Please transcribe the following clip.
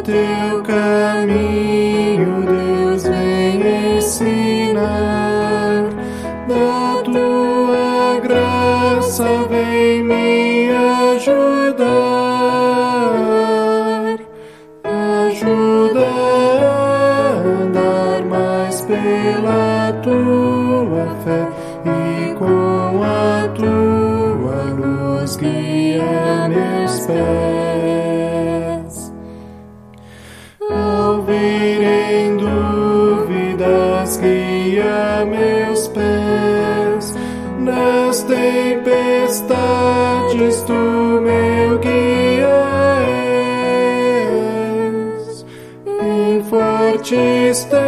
teu caminho, Deus vem ensinar. Da tua graça vem me ajudar. Ajuda a andar mais pela tua fé e com a tua luz guia meus pés. Ao vir em dúvidas, guia meus pés. Nas tempestades, tu meu guia és. Em fortes tempos